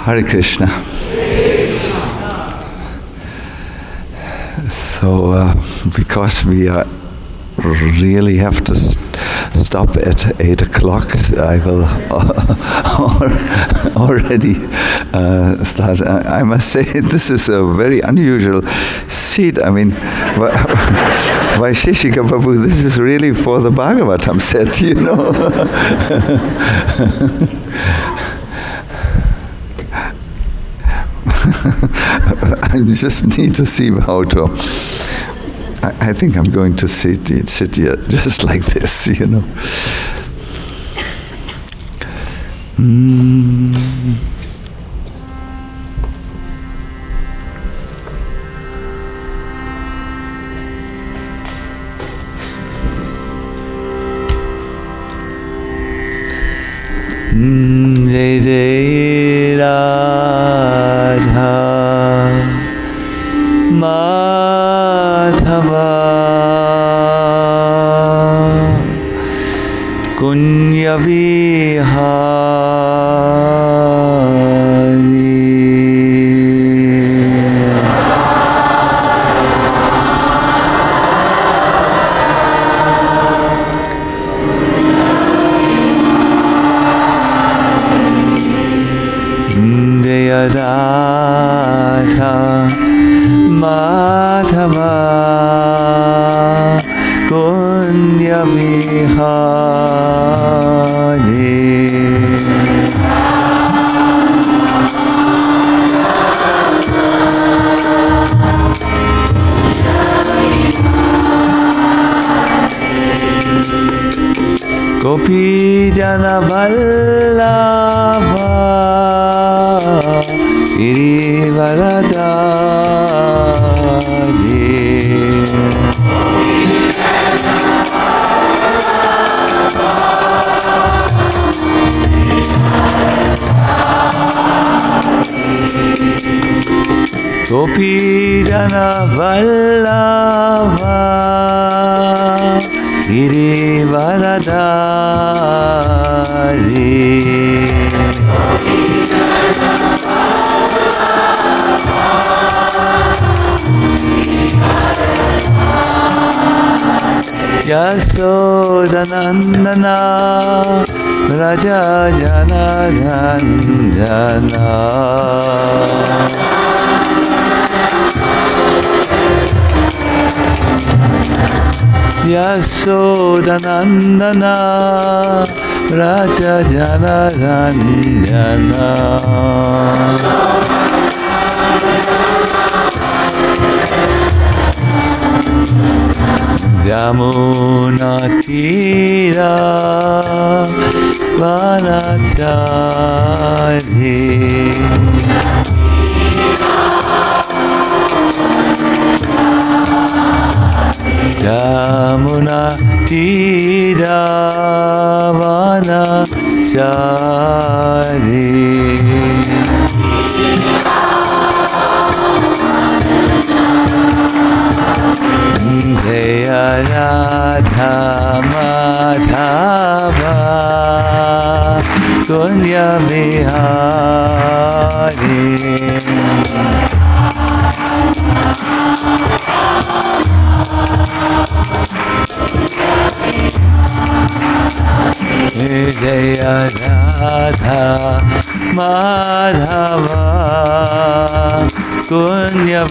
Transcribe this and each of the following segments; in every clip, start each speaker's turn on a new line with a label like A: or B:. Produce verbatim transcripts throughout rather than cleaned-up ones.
A: Hare Krishna. So, uh, because we are really have to st- stop at eight o'clock, I will uh, already uh, start. I, I must say, this is a very unusual seat. I mean, Vaisheshika Prabhu, this is really for the Bhagavatam set, you know. I just need to see how to. I, I think I'm going to sit sit here just like this, you know. Mm. Mm, Jai Jai Radha Madhava Kunya Vihari Jaya Radha Madhava Kunya Vihari Gopi Jana Vallabha Girivaradari Gopi Jana Vallabha Girivaradari Yasodanandana Raja Jana Ranjana Yasodanandana Raja Jana Ranjana Yamuna Tira Vanachari Yamuna Tira Vanachari Jaya Radha Madhava Kunya Vihari Jaya Radha Madhava Kunya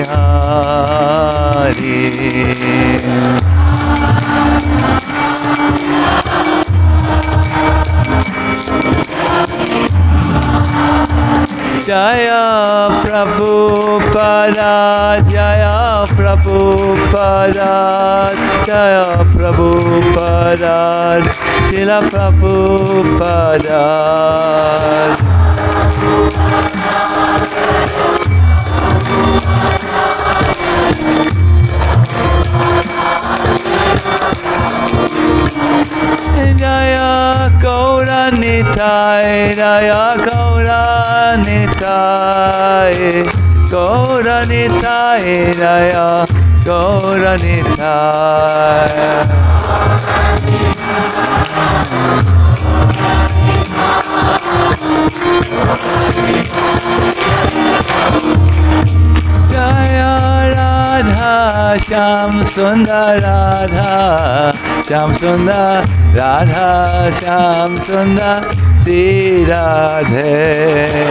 A: Vihari Jaya Prabhupada Jaya Prabhupada Jaya Prabhupada Srila Prabhupada Jaya Gaura Nitai Jaya Gaura Nitai Gaura Nitai Jaya Gaura Nitai Shyam Sundar Radha, Shyam Sundar Radha, Shyam Sundar Sri Radhe.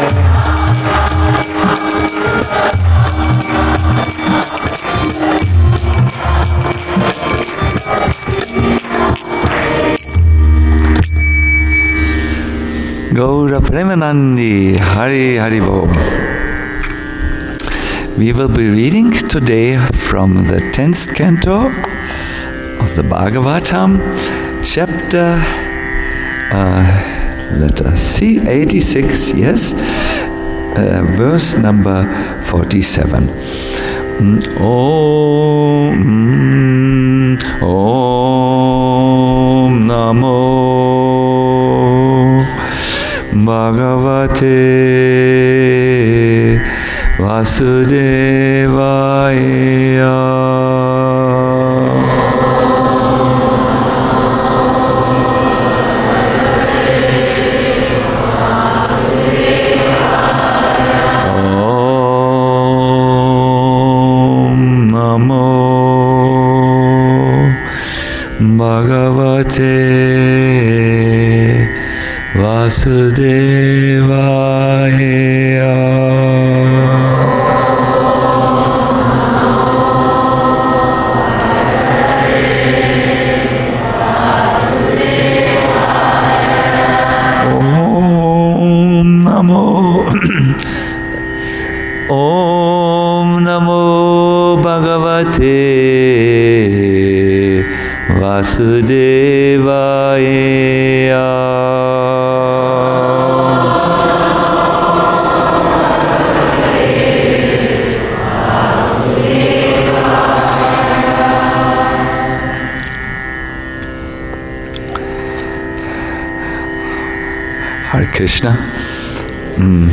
A: Gaura Premanandi, Hari Hari Bo. We will be reading today from the tenth canto of the Bhagavatam, chapter, uh, let us see, eighty-six, yes, uh, verse number forty-seven. Om, Om Namo Bhagavate Vasudevaya. Om Namo Bhagavate Vasudevaya. Om Namo Om Namo Bhagavate Vasudevaya. Hare Krishna. Mm.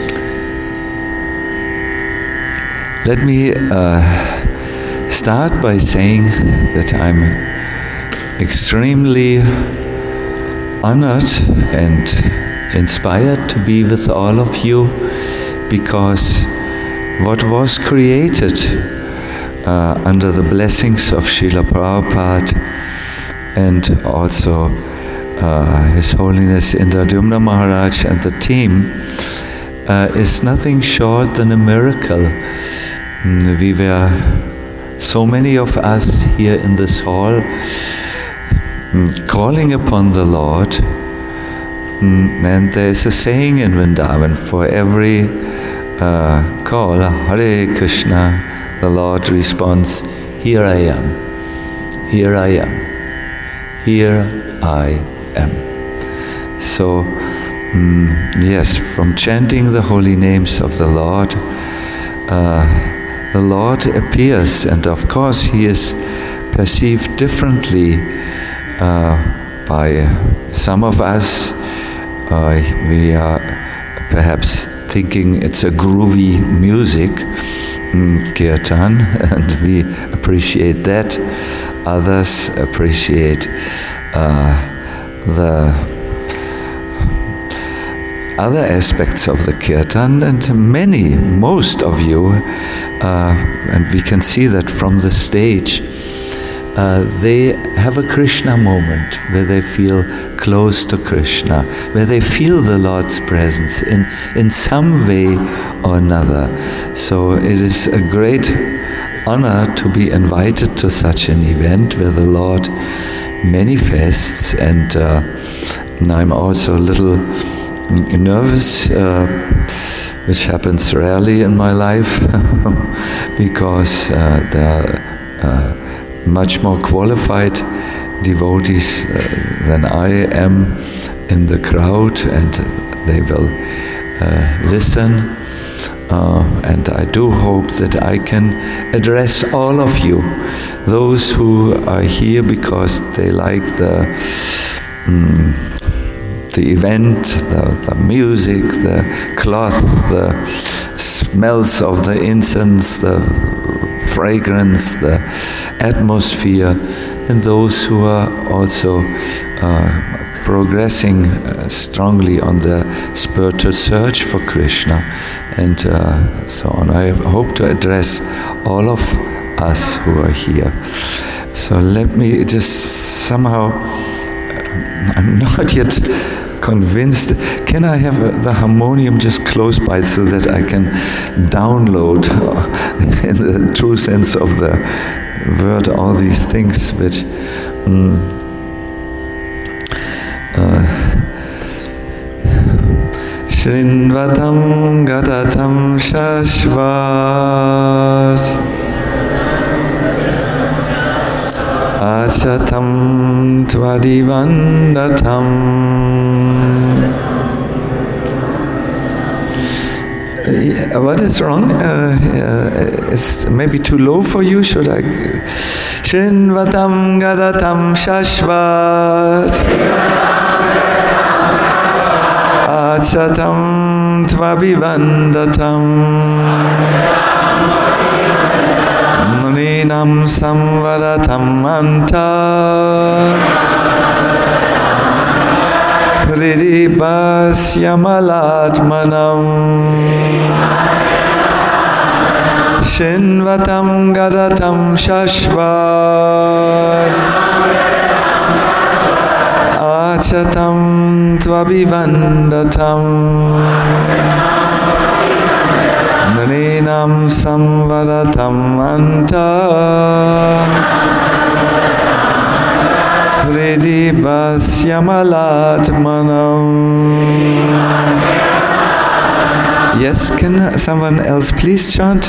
A: Let me uh, start by saying that I'm extremely honored and inspired to be with all of you, because what was created uh, under the blessings of Srila Prabhupada and also uh, His Holiness Indradyumna Maharaj and the team uh, is nothing short than a miracle. Mm, we were, so many of us here in this hall, mm, calling upon the Lord. Mm, and there's a saying in Vrindavan, for every uh, call, Hare Krishna, the Lord responds, here I am, here I am, here I am. So, mm, yes, from chanting the holy names of the Lord, uh, the Lord appears, and of course He is perceived differently uh, by some of us. Uh, we are perhaps thinking it's a groovy music, mm, kirtan, and we appreciate that. Others appreciate uh, the other aspects of the kirtan, and many, most of you, uh, and we can see that from the stage, uh, they have a Krishna moment where they feel close to Krishna, where they feel the Lord's presence in, in some way or another. So it is a great honor to be invited to such an event where the Lord manifests, and uh, I'm also a little nervous, uh, which happens rarely in my life, because uh, there are uh, much more qualified devotees uh, than I am in the crowd, and they will uh, listen. Uh, and I do hope that I can address all of you, those who are here because they like the um, the event, the, the music, the cloth, the smells of the incense, the fragrance, the atmosphere, and those who are also uh, progressing uh, strongly on the spiritual search for Krishna, and uh, so on. I hope to address all of us who are here. So let me just somehow, I'm not yet convinced. Can I have a, the harmonium just close by so that I can download in the true sense of the word all these things which um, uh, Shrinvatam Gadatam Shashvat Achatam Tvadivandatam. Yeah, what is wrong? Uh, uh, it's maybe too low for you. Should I? Shrinvatam Gadatam Shashvat Achatam Tvadivandatam Muninam Samvaratam Anta Hridibhasyamalātmanam Shinvatam Gadatam Shashvat Achatam Tvabhivandatam Muninam Samvaratam Anta Hridibhasyamalātmanam. Yes, can someone else please chant?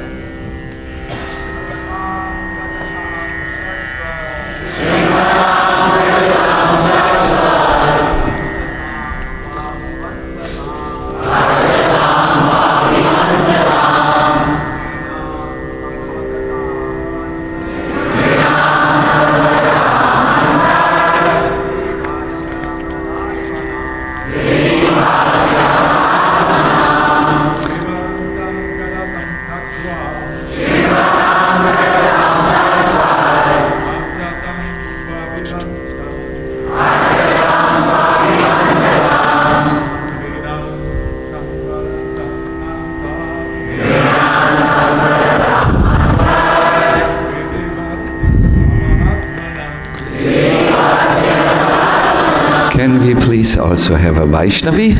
A: Can we please also have a Vaishnavi?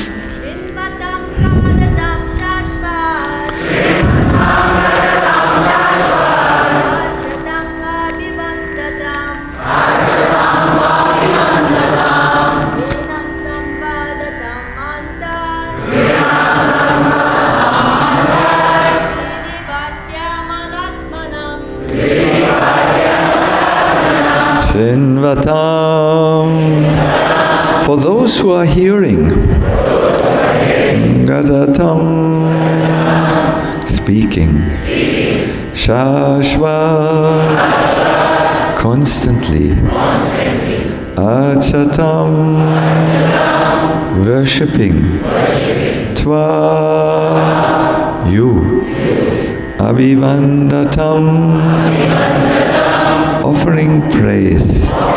A: For those who are hearing, Gadatam, speaking, Shashvat, constantly, Achatam, worshipping, Tva, you, Abhivandatam, offering praise,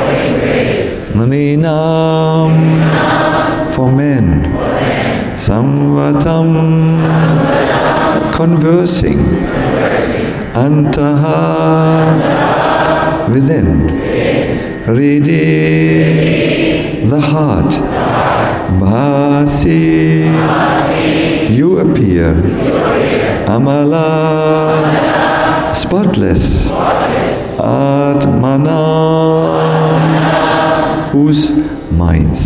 A: Muninam, for men, Samvatam, conversing, Antaha, within, Hridi, the heart, Bhasi, you appear, Amala, spotless, Atmanam, whose minds.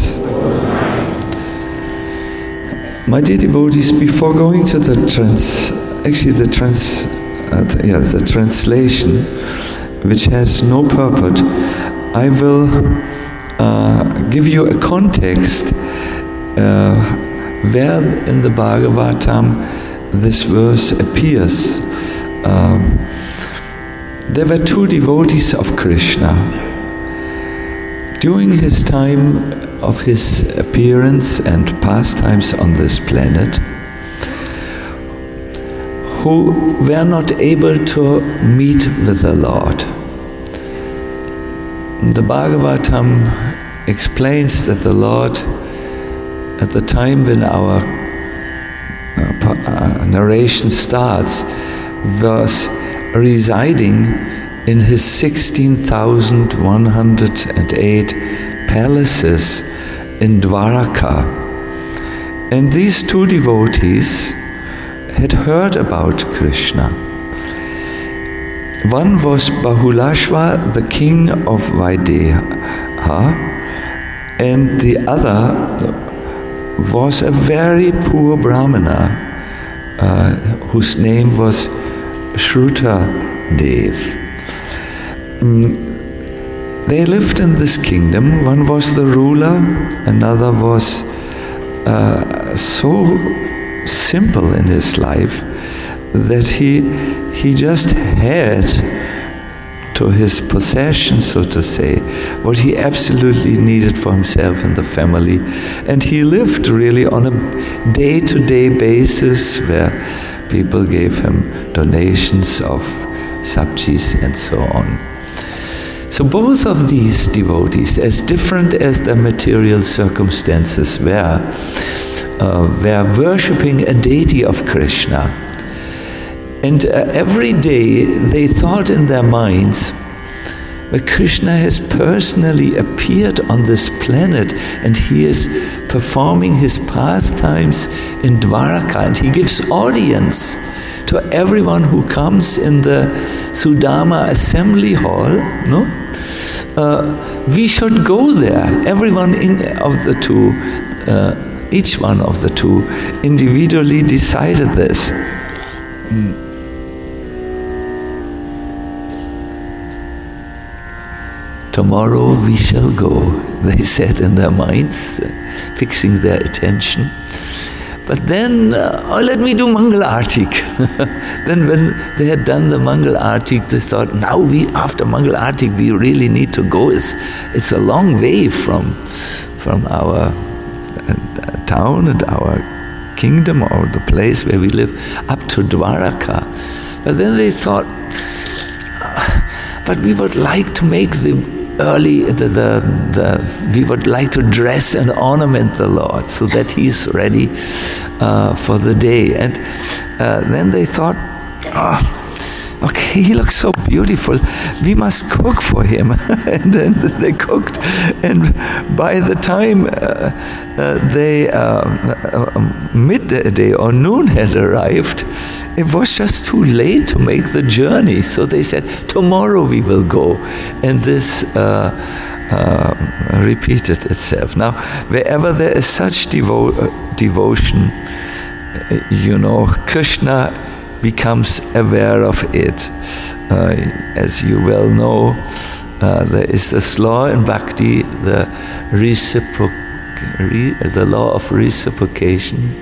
A: My dear devotees, before going to the trans, actually the trans, uh, the, yeah, the translation, which has no purport, I will uh, give you a context uh, where in the Bhagavatam this verse appears. Um, there were two devotees of Krishna. During his time of his appearance and pastimes on this planet, who were not able to meet with the Lord. The Bhagavatam explains that the Lord, at the time when our uh, narration starts, was residing in his sixteen thousand one hundred eight palaces in Dwaraka. And these two devotees had heard about Krishna. One was Bahulashva, the king of Vaideha, and the other was a very poor Brahmana uh, whose name was Shruta-dev. Mm, they lived in this kingdom. One was the ruler, another was uh, so simple in his life that he he just had to his possession, so to say, what he absolutely needed for himself and the family. And he lived really on a day-to-day basis where people gave him donations of sabjis and so on. So both of these devotees, as different as their material circumstances were, uh, were worshipping a deity of Krishna. And uh, every day they thought in their minds, but Krishna has personally appeared on this planet and he is performing his pastimes in Dwaraka, and he gives audience to everyone who comes in the Sudama assembly hall. No, uh, we should go there. Everyone in, of the two, uh, each one of the two, individually decided this. Mm. Tomorrow we shall go, they said in their minds, uh, fixing their attention. But then, uh, oh, let me do Mangal Artik. Then when they had done the Mangal Artik, they thought, now we, after Mangal Artik, we really need to go. It's, it's a long way from, from our uh, town and our kingdom or the place where we live up to Dwaraka. But then they thought, uh, but we would like to make the early, the, the, the, we would like to dress and ornament the Lord so that He's ready uh, for the day. And uh, then they thought, oh, okay, He looks so beautiful, we must cook for Him. And then they cooked. And by the time uh, uh, they, uh, uh, midday or noon had arrived, it was just too late to make the journey. So they said, tomorrow we will go. And this uh, uh, repeated itself. Now, wherever there is such devo- uh, devotion, uh, you know, Krishna becomes aware of it. Uh, as you well know, uh, there is this law in Bhakti, the reciproc- re- the law of reciprocation.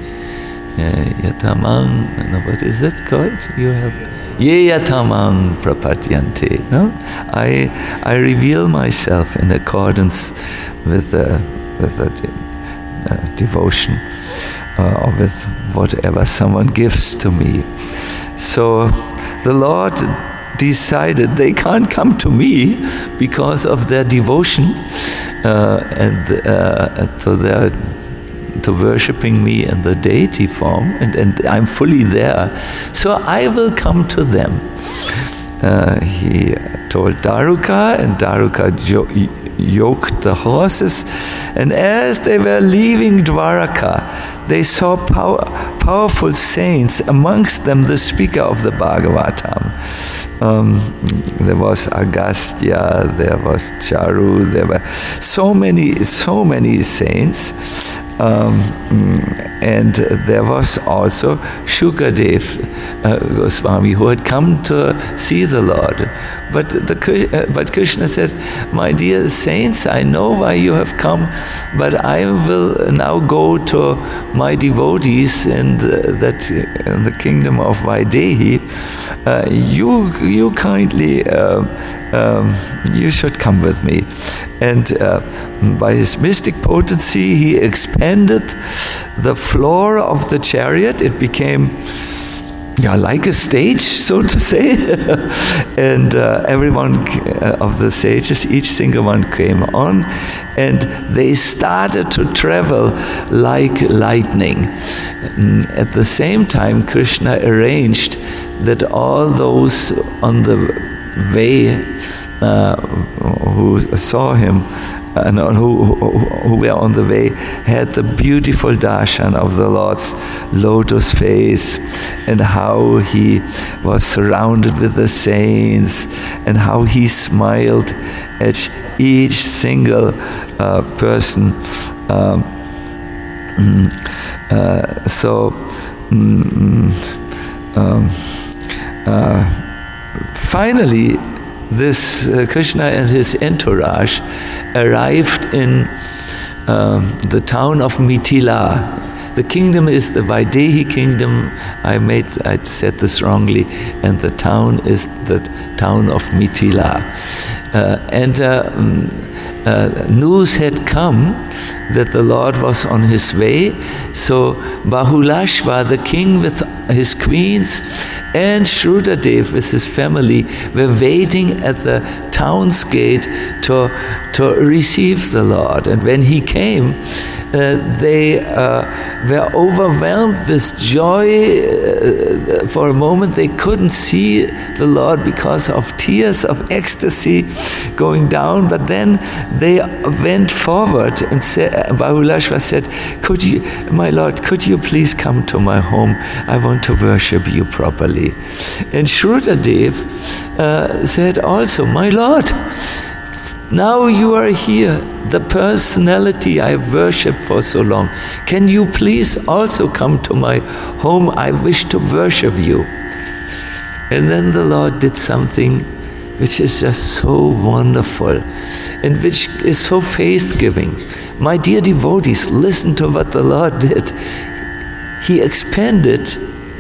A: Yatamang, no, what is it called? You have Ye yatamang prapadyante. No, I I reveal myself in accordance with the with the uh, devotion uh, or with whatever someone gives to me. So the Lord decided they can't come to me because of their devotion uh, and uh, to their. to worshipping me in the deity form, and, and I'm fully there, so I will come to them. Uh, he told Daruka, and Daruka jo- yoked the horses, and as they were leaving Dwaraka, they saw power, powerful saints, amongst them the speaker of the Bhagavatam. Um, there was Agastya, there was Charu, there were so many, so many saints. Um, and there was also Shukadev uh, Goswami who had come to see the Lord. But, the, uh, but Krishna said, my dear saints, I know why you have come, but I will now go to my devotees in the, that, in the kingdom of Vaidehi. Uh, you, you kindly, uh, um, you should come with me. And uh, by his mystic potency, he expanded the floor of the chariot. It became yeah, like a stage, so to say. And uh, everyone of the sages, each single one came on, and they started to travel like lightning. mm, at the same time, Krishna arranged that all those on the way uh, who saw him, and who, who, who were on the way, had the beautiful darshan of the Lord's lotus face, and how he was surrounded with the saints, and how he smiled at each single uh, person. Um, uh, so, um, um, uh, finally, this uh, Krishna and his entourage arrived in um, the town of Mithila. The kingdom is the Vaidehi kingdom. I made, I said this wrongly, and the town is the town of Mithila. Uh, and uh, uh, news had come that the Lord was on his way. So Bahulashva, the king with his queens, and Shrudadev with his family were waiting at the town's gate to, to receive the Lord. And when he came, uh, they uh, were overwhelmed with joy. Uh, for a moment they couldn't see the Lord because of tears of ecstasy going down, but then they went forward and said, Bahulashva said, could you, my Lord, could you please come to my home? I want to worship you properly. And Shrudadev uh, said also, my Lord, now you are here, the personality I have worshipped for so long. Can you please also come to my home? I wish to worship you. And then the Lord did something which is just so wonderful and which is so faith-giving. My dear devotees, listen to what the Lord did. He expanded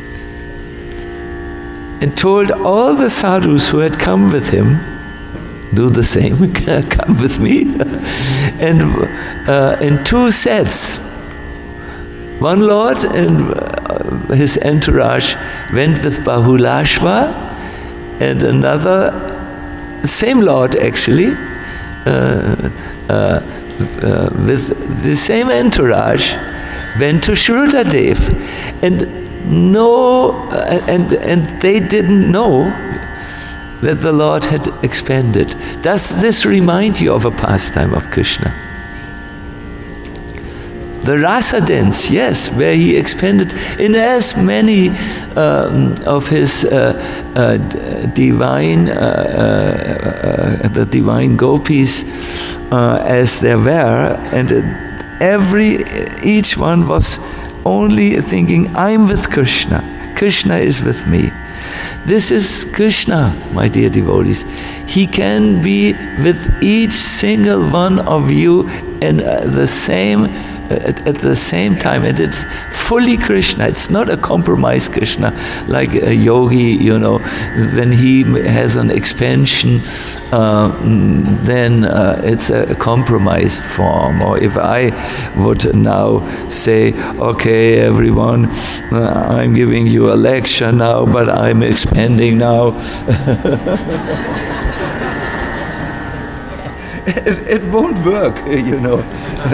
A: and told all the sadhus who had come with him, do the same, come with me. And uh, in two sets, one Lord and uh, his entourage went with Bahulashva, and another, same Lord actually, uh, uh, uh, with the same entourage, went to Shrudadev. And no, uh, and, and they didn't know that the Lord had expanded. Does this remind you of a pastime of Krishna? The rasa dance, yes, where he expanded in as many um, of his uh, uh, divine, uh, uh, uh, the divine gopis uh, as there were, and every, each one was only thinking, I'm with Krishna, Krishna is with me. This is Krishna, my dear devotees. He can be with each single one of you in uh, the same, uh, at, at the same time, and it's fully Krishna. It's not a compromised Krishna like a yogi, you know, when he has an expansion, uh, then uh, it's a compromised form. Or if I would now say, okay, everyone, uh, I'm giving you a lecture now, but I'm expanding now. It, it won't work, you know.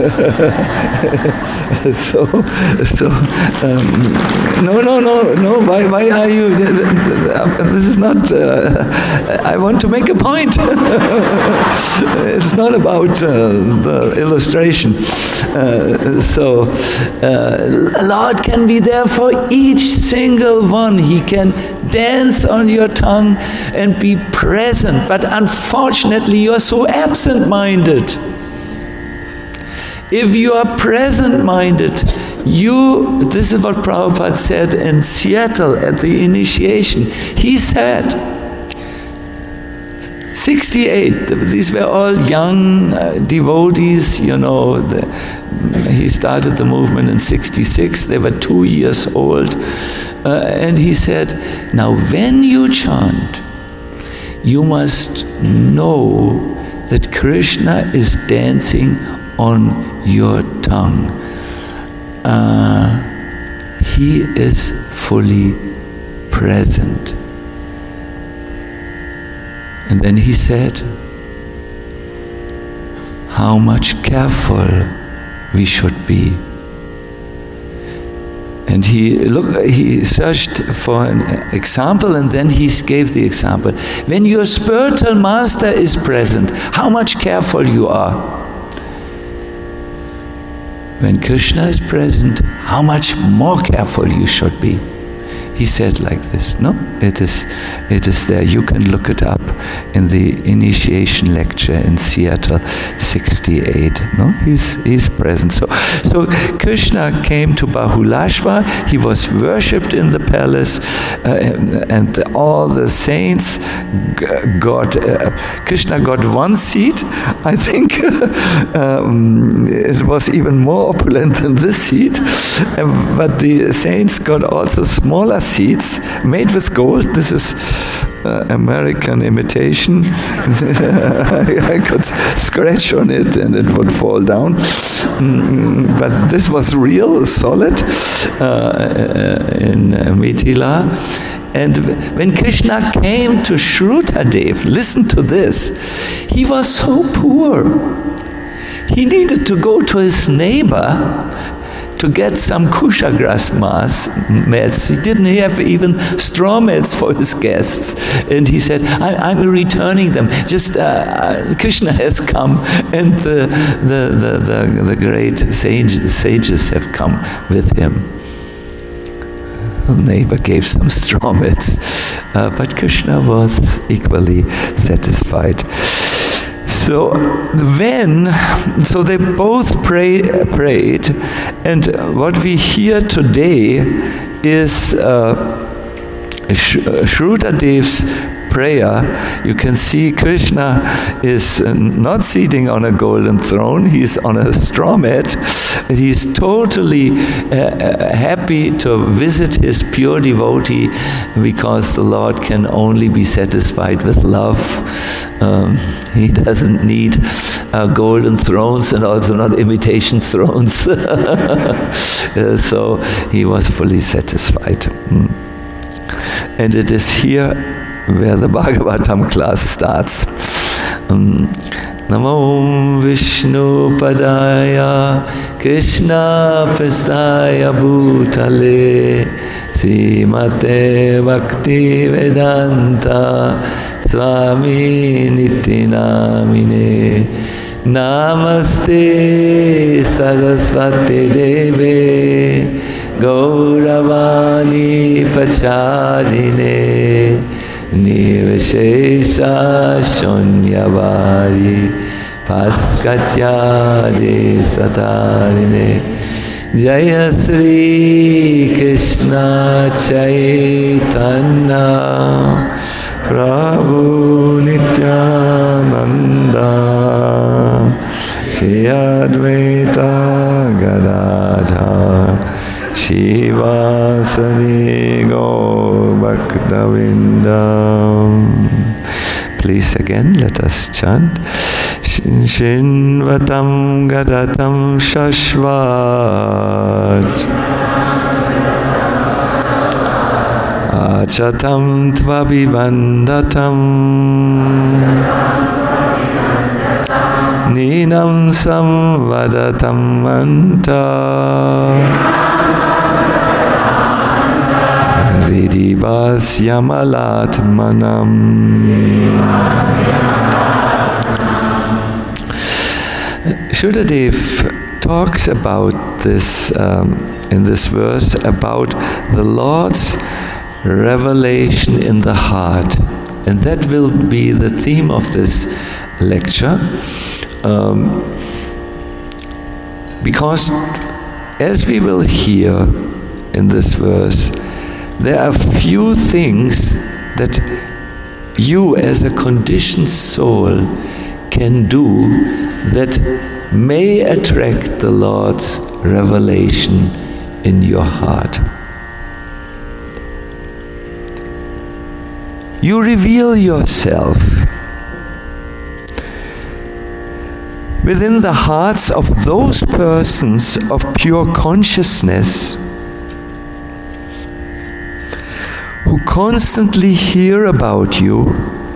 A: so, so um, no, no, no, no. Why, why are you? This is not. Uh, I want to make a point. It's not about uh, the illustration. Uh, so, uh, Lord can be there for each single one. He can dance on your tongue and be present. But unfortunately, you are so absent-minded. If you are present-minded, you, this is what Prabhupada said in Seattle at the initiation. He said, sixty-eight, these were all young uh, devotees, you know, the, he started the movement in sixty-six, they were two years old, uh, and he said, now when you chant, you must know that Krishna is dancing on your tongue. Uh, he is fully present. And then he said, how much careful we should be. And he look, he searched for an example, and then he gave the example. When your spiritual master is present, how much careful you are. When Krishna is present, how much more careful you should be. He said like this. No, it is, it is there. You can look it up in the initiation lecture in Seattle, sixty-eight. No, he's he's present. So, so Krishna came to Bahulashva. He was worshipped in the palace, uh, and all the saints got. Uh, Krishna got one seat. I think um, it was even more opulent than this seat, but the saints got also smaller seats made with gold. This is uh, American imitation. I could scratch on it and it would fall down. Mm, but this was real, solid uh, in uh, Mithila. And when Krishna came to Shrutadev, listen to this, he was so poor. He needed to go to his neighbor to get some kusha grass mats. He didn't have even straw mats for his guests. And he said, I, I'm returning them. Just uh, Krishna has come, and uh, the, the, the, the great sage, sages have come with him. The neighbor gave some straw mats, uh, but Krishna was equally satisfied. So when, so they both pray, prayed, and what we hear today is uh, Shrutadev's prayer. You can see Krishna is not sitting on a golden throne, he's on a straw mat. He's totally uh, happy to visit his pure devotee, because the Lord can only be satisfied with love. Um, he doesn't need uh, golden thrones, and also not imitation thrones. uh, so he was fully satisfied. Mm. And it is here where the Bhagavatam class starts. Um, Namo Vishnu Padaya Krishna Prestaya Bhutale Srimate Bhakti Vedanta Swami Niti Namine Namaste Saraswati Deve Gauravani Pacharine Nivashesha Shunyavari Paskatyade Satarine Jaya Sri Krishna Chaitanya Prabhu Nityananda Shri Advaita Gadadhar Shivasani Gaur Bhaktavinda. Please again, let us chant. Shinvatam Gadatam Shashvat Achatam Tvabivandatam Ninam Samvadatam Anta Ridivas Yamalatmanam. Shudadev talks about this um, in this verse, about the Lord's revelation in the heart, and that will be the theme of this lecture, um, because as we will hear in this verse, there are few things that you as a conditioned soul can do that may attract the Lord's revelation in your heart. You reveal yourself within the hearts of those persons of pure consciousness who constantly hear about you,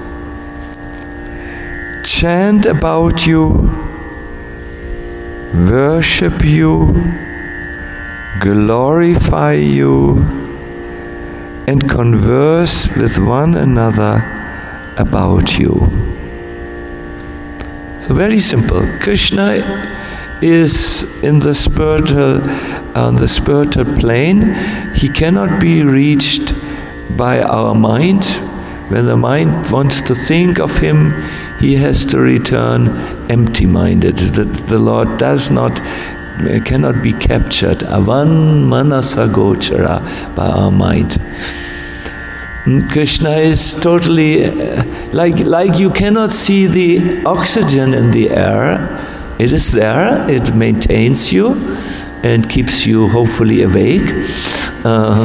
A: chant about you, worship you, glorify you, and converse with one another about you. So very simple. Krishna is in the spiritual, on the spiritual plane. He cannot be reached by our mind. When the mind wants to think of him, he has to return empty-minded. The, the Lord does not, cannot be captured. Avan manasa gochara, by our mind. Krishna is totally, uh, like, like you cannot see the oxygen in the air. It is there, it maintains you and keeps you hopefully awake. Uh,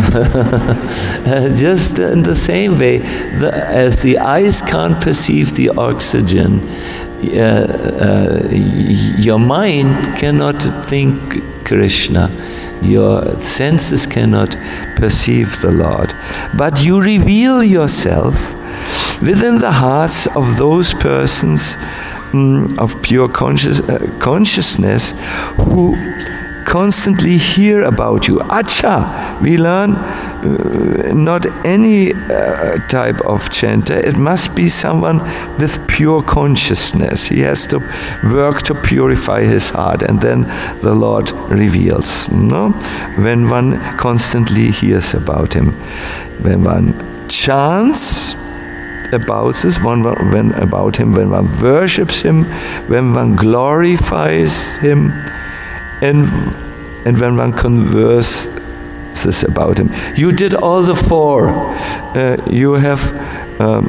A: just in the same way, the, as the eyes can't perceive the oxygen, uh, uh, your mind cannot think Krishna. Your senses cannot perceive the Lord. But you reveal yourself within the hearts of those persons mm, of pure conscious, uh, consciousness who constantly hear about you. Acha, we learn uh, not any uh, type of chanter. It must be someone with pure consciousness. He has to work to purify his heart, and then the Lord reveals. No? When one constantly hears about him, when one chants about this, one, when about him, when one worships him, when one glorifies him, and and when one converses about him. You did all the four. Uh, you have, um,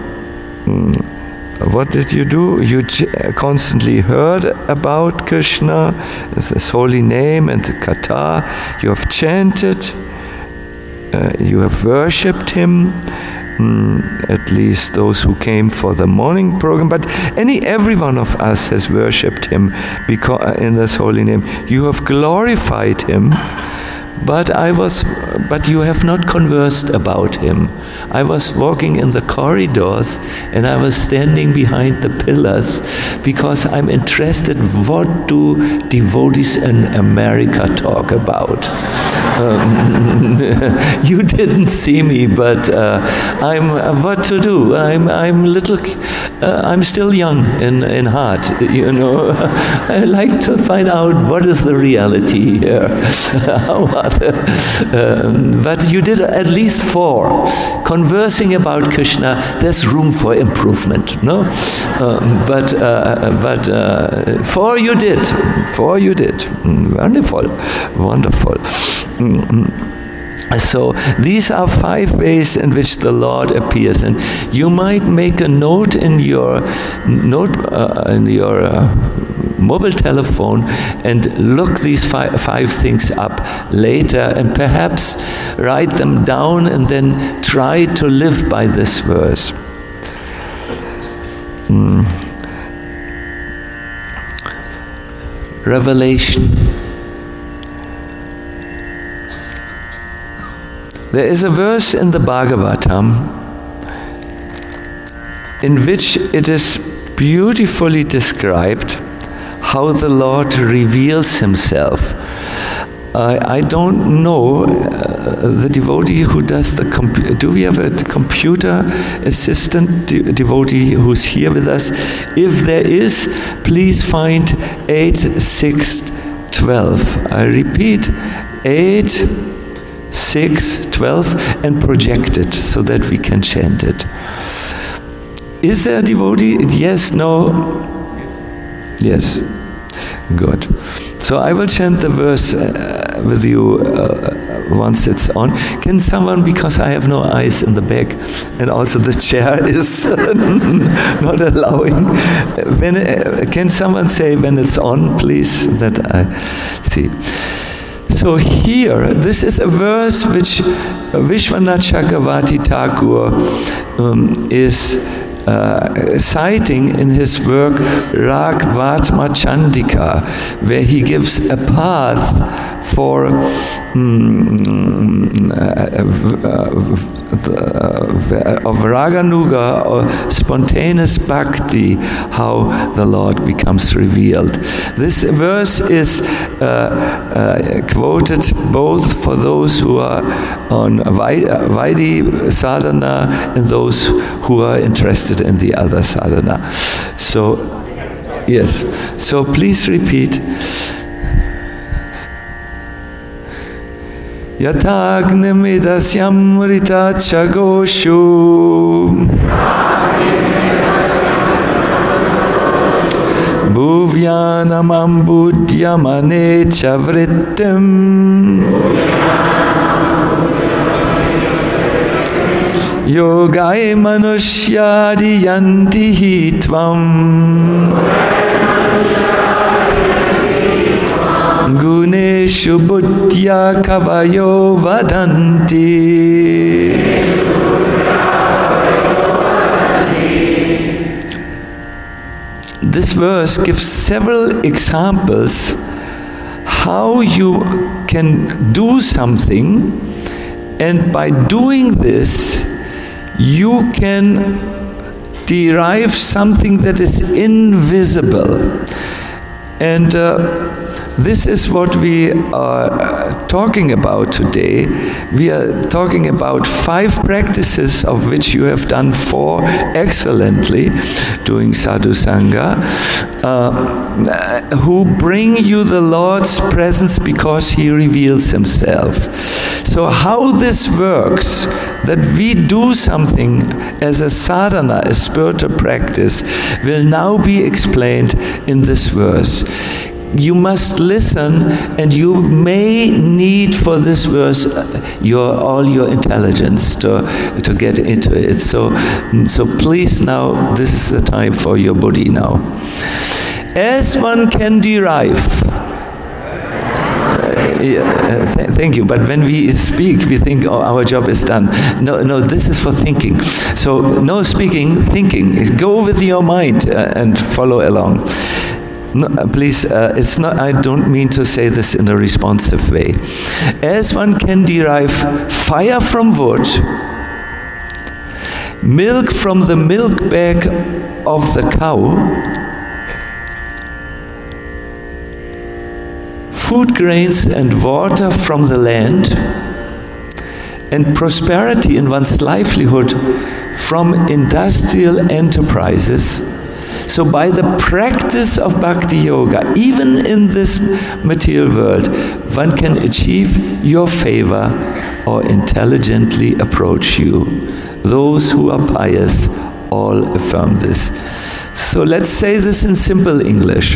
A: what did you do? You ch- constantly heard about Krishna, his holy name and the katha. You have chanted. Uh, you have worshipped him. Mm, at least those who came for the morning program, but any every one of us has worshipped him because in this holy name. You have glorified him, but I was, but you have not conversed about him. I was walking in the corridors and I was standing behind the pillars because I'm interested. What do devotees in America talk about? Um, you didn't see me, but uh, I'm uh, what to do. I'm I'm little. Uh, I'm still young in in heart. You know, I like to find out what is the reality here. How are the, um, but you did at least four. Conversing about Krishna, there's room for improvement. No, um, but uh, but uh, four you did. Four you did. Wonderful, wonderful. So these are five ways in which the Lord appears, and you might make a note in your note uh, in your uh, mobile telephone and look these five, five things up later, and perhaps write them down and then try to live by this verse. Mm. Revelation. There is a verse in the Bhagavatam in which it is beautifully described how the Lord reveals himself. Uh, I don't know uh, the devotee who does the computer. Do we have a computer assistant de- devotee who's here with us? If there is, please find eight six twelve. I repeat, eight six twelve, and project it so that we can chant it. Is there a devotee? Yes, no? Yes. Good. So I will chant the verse uh, with you uh, once it's on. Can someone, because I have no eyes in the back, and also the chair is not allowing. When uh, can someone say when it's on, please, that I see. So here, this is a verse which Vishwanath Chakravarti Thakur um, is uh, citing in his work Ragvatma Chandika, where he gives a path for um, of Raganuga, or spontaneous bhakti, how the Lord becomes revealed. This verse is uh, uh, quoted both for those who are on Vaidhi sadhana and those who are interested in the other sadhana. So, yes. So please repeat. Yatagnim idasya chagoshu bhuvyanam ambudyamane chavrittim yogai manushyadi yanti hitvam Guneshu buddhya kavayo vadanti. This verse gives several examples how you can do something, and by doing this you can derive something that is invisible. And uh, this is what we are talking about today. We are talking about five practices, of which you have done four excellently, doing sadhu sangha, uh, who bring you the Lord's presence because He reveals Himself. So how this works, that we do something as a sadhana, a spiritual practice, will now be explained in this verse. You must listen, and you may need for this verse your all your intelligence to to get into it. So, so please now, this is the time for your buddhi now. As one can derive. Uh, yeah, th- thank you. But when we speak, we think, oh, our job is done. No, no, this is for thinking. So, no speaking, thinking. Go with your mind uh, and follow along. No, please, uh, it's not, I don't mean to say this in a responsive way. As one can derive fire from wood, milk from the milk bag of the cow, food grains and water from the land, and prosperity in one's livelihood from industrial enterprises. So by the practice of bhakti yoga, even in this material world, one can achieve your favor or intelligently approach you. Those who are pious all affirm this. So let's say this in simple English.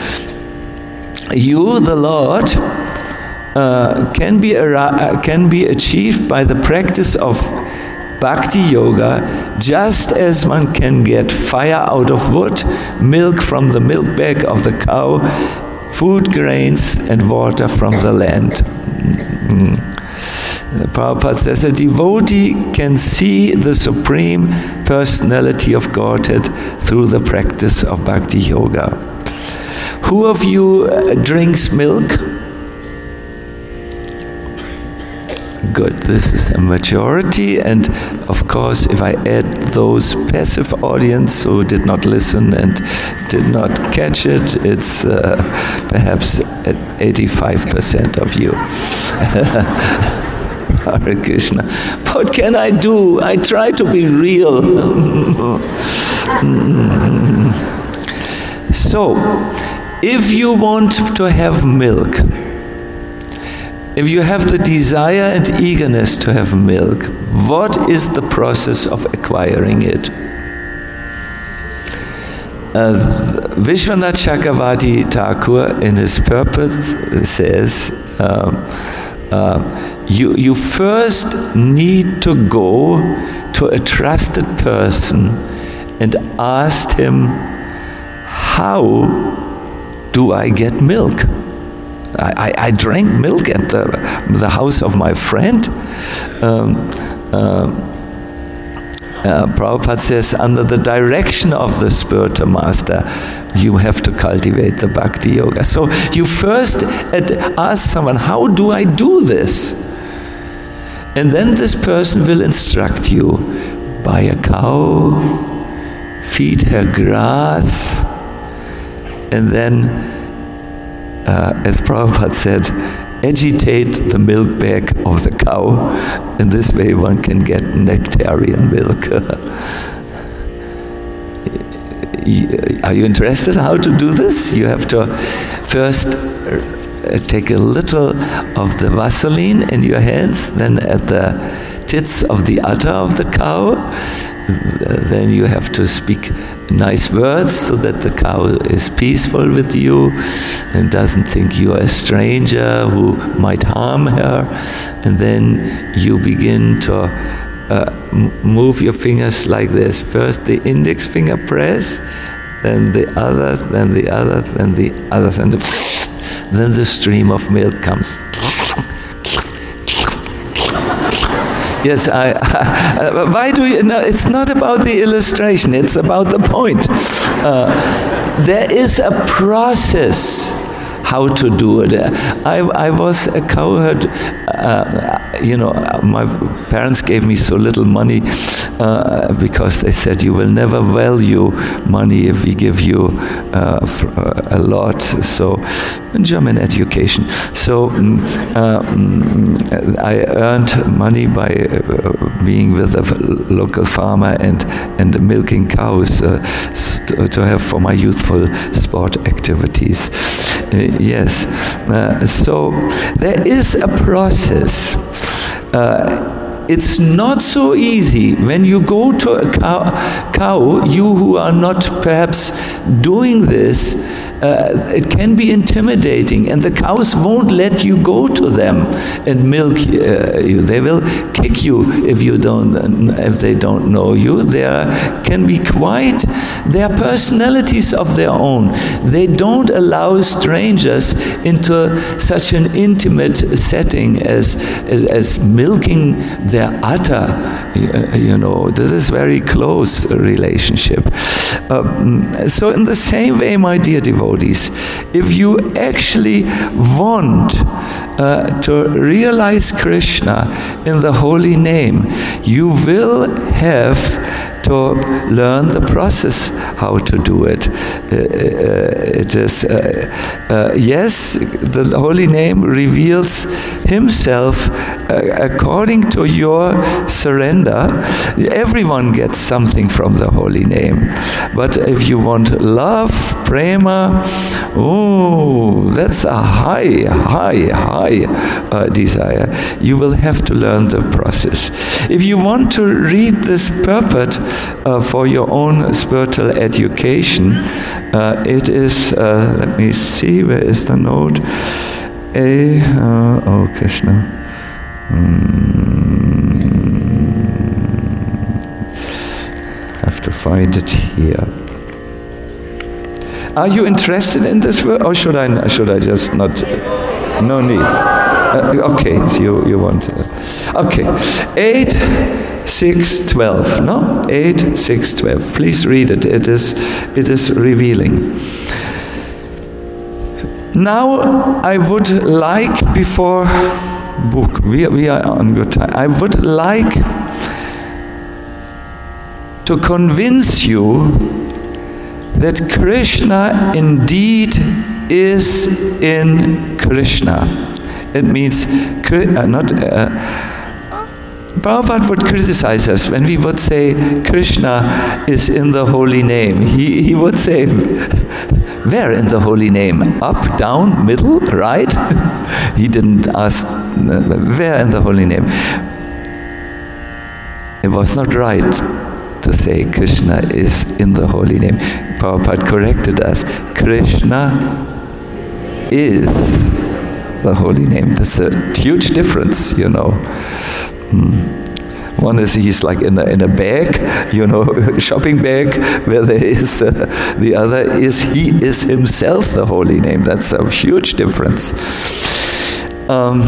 A: You, the Lord, uh, can be uh, can be achieved by the practice of bhakti yoga, just as one can get fire out of wood, milk from the milk bag of the cow, food grains and water from the land. Mm-hmm. Prabhupada says a devotee can see the Supreme Personality of Godhead through the practice of bhakti yoga. Who of you drinks milk? Good, this is a majority, and of course if I add those passive audience who did not listen and did not catch it, it's uh, perhaps at eighty-five percent of you. Hare Krishna. What can I do? I try to be real. So, if you want to have milk, if you have the desire and eagerness to have milk, what is the process of acquiring it? Uh, Vishwanath Chakravarti Thakur in his purpose says, uh, uh, you, you first need to go to a trusted person and ask him, how do I get milk? I, I, I drank milk at the, the house of my friend. Um, uh, uh, Prabhupada says, under the direction of the spiritual master, you have to cultivate the bhakti yoga. So you first ask someone, how do I do this? And then this person will instruct you. Buy a cow, feed her grass, and then, uh, as Prabhupada said, agitate the milk bag of the cow. In this way one can get nectarian milk. Are you interested how to do this? You have to first uh, take a little of the Vaseline in your hands, then at the tits of the udder of the cow, then you have to speak nice words so that the cow is peaceful with you and doesn't think you are a stranger who might harm her. And then you begin to Uh, m- move your fingers like this. First the index finger press, then the other, then the other, then the others, and the then the stream of milk comes. Yes, I, I why do you know? It's not about the illustration, it's about the point. Uh, there is a process how to do it. I, I was a cowherd, uh, you know, my parents gave me so little money uh, because they said you will never value money if we give you uh, a lot. So, German education. So, um, I earned money by uh, being with a local farmer and, and milking cows uh, to have for my youthful sport activities. Uh, yes, uh, so there is a process. Uh, it's not so easy when you go to a cow, cow, you who are not perhaps doing this, uh, it can be intimidating, and the cows won't let you go to them and milk uh, you. They will kick you if you don't, if they don't know you. There can be quite, their personalities of their own. They don't allow strangers into such an intimate setting as as, as milking their udder. You know, this is very close relationship. Um, so in the same way, my dear devotees, if you actually want uh, to realize Krishna in the holy name, you will have to learn the process how to do it. Uh, uh, it is, uh, uh, yes, the holy name reveals himself uh, according to your surrender. Everyone gets something from the holy name. But if you want love, prema, oh, that's a high, high, high uh, desire. You will have to learn the process. If you want to read this purport uh, for your own spiritual education, uh, it is, uh, let me see, where is the note? A, uh, oh, Krishna. Mm, have to find it here. Are you interested in this word, or should I? Should I just not? No need. Uh, okay, so you you want? Uh, okay, eight, six, twelve. No, eight, six, twelve. Please read it. It is it is revealing. Now I would like, before book, we we are on good time. I would like to convince you that Krishna indeed is in Krishna. It means, uh, not, uh, Prabhupada would criticize us when we would say Krishna is in the holy name. He, he would say, where in the holy name? Up, down, middle, right? He didn't ask, uh, where in the holy name? It was not right to say Krishna is in the holy name. Prabhupada corrected us. Krishna is the holy name. That's a huge difference, you know. Mm. One is he's like in a, in a bag, you know, shopping bag, where there is, uh, the other is he is himself the holy name. That's a huge difference. Um,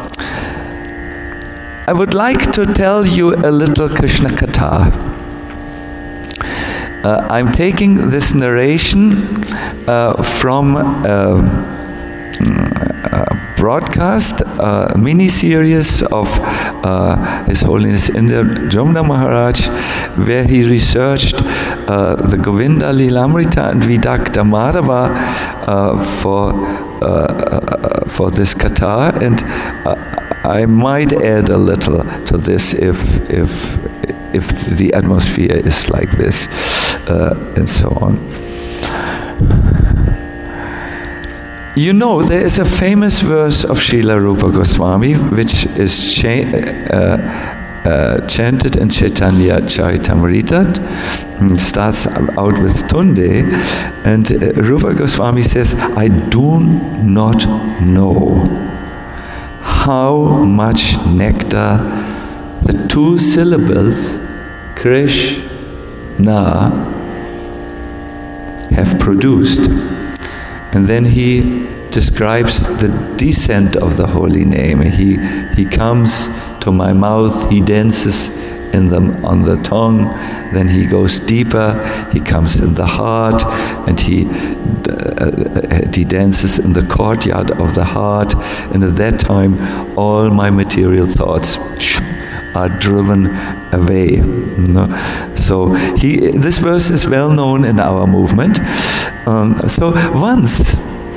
A: I would like to tell you a little Krishna Katha. Uh, I'm taking this narration uh, from uh, a broadcast a mini-series of uh, His Holiness Indra Dromda Maharaj, where he researched uh, the Govinda Lilamrita and Vidakta Madhava uh, for uh, uh, for this Katha, and uh, I might add a little to this if if if the atmosphere is like this, uh, and so on. You know, there is a famous verse of Srila Rupa Goswami which is cha- uh, uh, chanted in Chaitanya Charitamrita. It starts out with Tunde, and uh, Rupa Goswami says, I do not know how much nectar the two syllables Krishna have produced. And then he describes the descent of the holy name. He he comes to my mouth, he dances in the, on the tongue, then he goes deeper, he comes in the heart, and he, uh, he dances in the courtyard of the heart, and at that time all my material thoughts are driven away. No? So he, this verse is well known in our movement. Um, so once,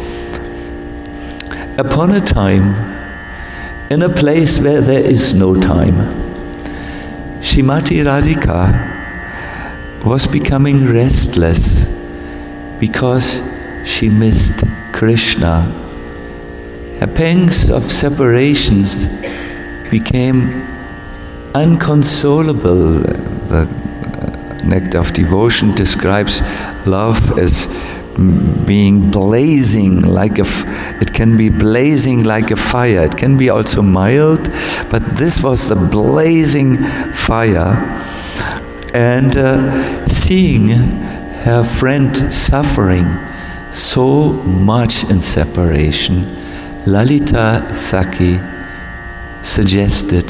A: upon a time, in a place where there is no time, Srimati Radhika was becoming restless because she missed Krishna. Her pangs of separations became unconsolable. The Nectar of Devotion describes love as being blazing like a, f- it can be blazing like a fire. It can be also mild, but this was the blazing fire. And uh, seeing her friend suffering so much in separation, Lalita Sakhi suggested,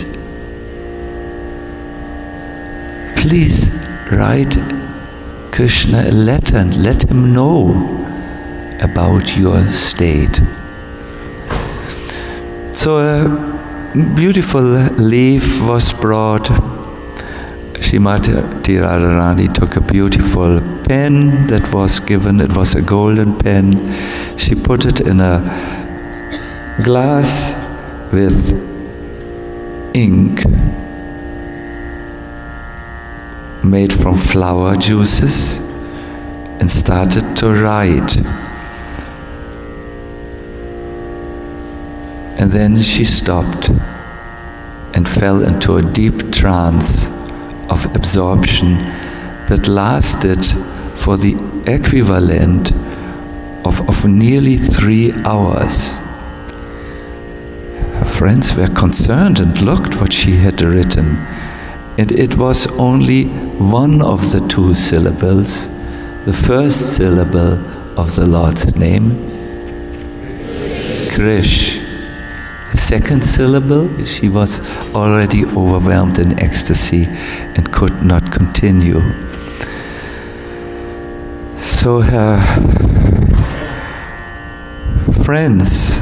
A: please write Krishna a letter and let him know about your state. So a beautiful leaf was brought. Srimati Radharani took a beautiful pen that was given. It was a golden pen. She put it in a glass with ink made from flower juices and started to write. And then she stopped and fell into a deep trance of absorption that lasted for the equivalent of, of nearly three hours. Her friends were concerned and looked what she had written. And it was only one of the two syllables, the first syllable of the Lord's name, Krish. The second syllable, she was already overwhelmed in ecstasy and could not continue. So her friends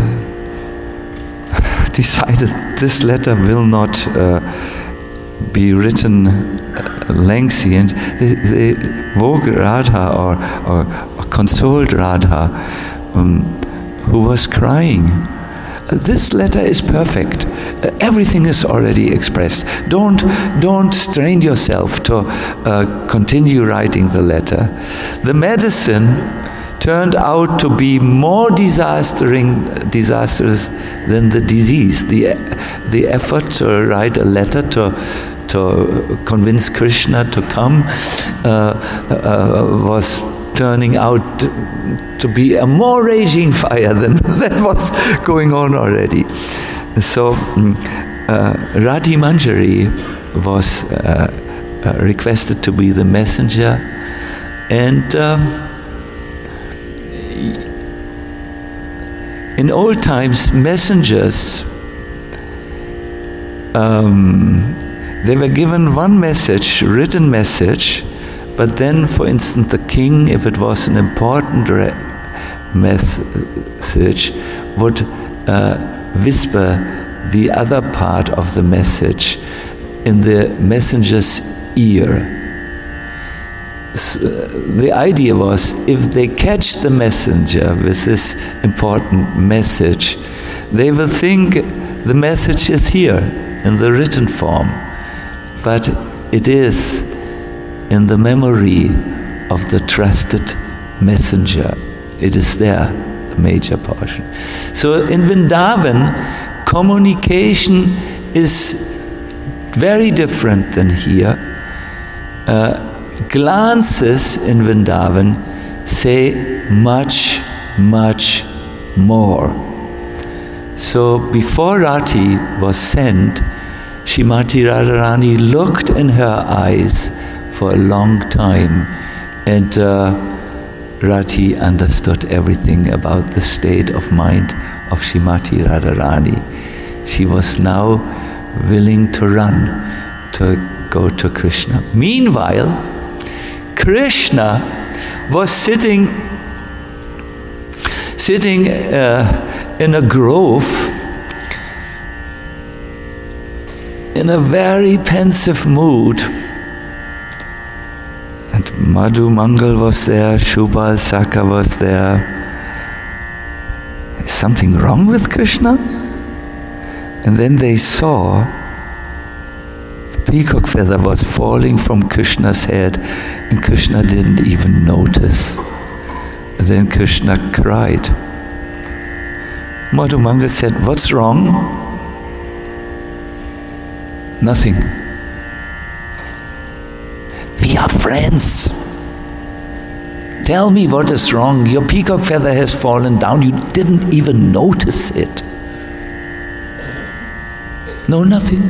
A: decided this letter will not uh, be written lengthy, and they, they woke Radha or, or, or consoled Radha, um, who was crying. This letter is perfect. Uh, everything is already expressed. Don't don't strain yourself to uh, continue writing the letter. The medicine turned out to be more disastering, disastrous than the disease. The the effort to write a letter to to convince Krishna to come uh, uh, was turning out to be a more raging fire than that was going on already. So uh, Radhi Manjari was uh, uh, requested to be the messenger, and um, in old times messengers um, they were given one message, written message, but then, for instance, the king, if it was an important re- message, would uh, whisper the other part of the message in the messenger's ear. So the idea was, if they catch the messenger with this important message, they will think the message is here in the written form, but it is in the memory of the trusted messenger. It is there, the major portion. So in Vrindavan, communication is very different than here. Uh, glances in Vrindavan say much, much more. So before Rati was sent, Srimati Radharani looked in her eyes for a long time, and uh, Rati understood everything about the state of mind of Srimati Radharani. She was now willing to run, to go to Krishna. Meanwhile, Krishna was sitting sitting uh, in a grove in a very pensive mood. And Madhu Mangal was there, Shubal Saka was there. Is something wrong with Krishna? And then they saw the peacock feather was falling from Krishna's head, and Krishna didn't even notice. And then Krishna cried. Madhu Mangal said, "What's wrong?" "Nothing. We are friends. Tell me what is wrong. Your peacock feather has fallen down. You didn't even notice it." "No, nothing."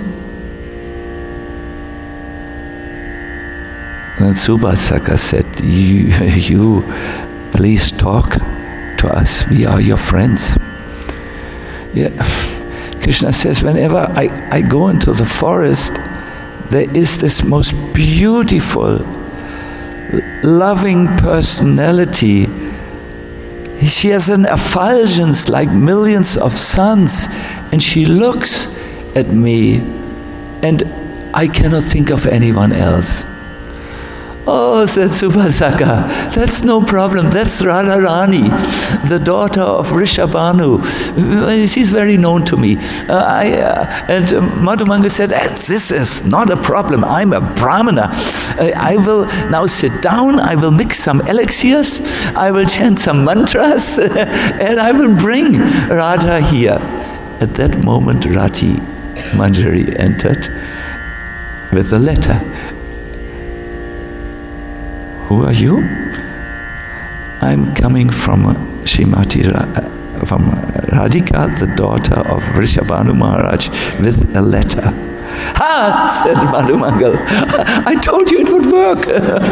A: And Subhasaka said, you, you please talk to us. We are your friends. Yeah. Krishna says, whenever I, I go into the forest, there is this most beautiful, loving personality. She has an effulgence like millions of suns, and she looks at me, and I cannot think of anyone else. "Oh," said Subhasaka, "that's no problem. That's Radharani, the daughter of Rishabhanu. She's very known to me." Uh, I, uh, and uh, Madhu Mangal said, "This is not a problem. I'm a Brahmana. Uh, I will now sit down, I will mix some elixirs, I will chant some mantras, and I will bring Radha here." At that moment, Rati Manjari entered with a letter. "Who are you?" "I'm coming from Srimati Ra- from Radhika, the daughter of Rishabhanu Maharaj, with a letter." "Ha!" said Madhu Mangal. "I told you it would work."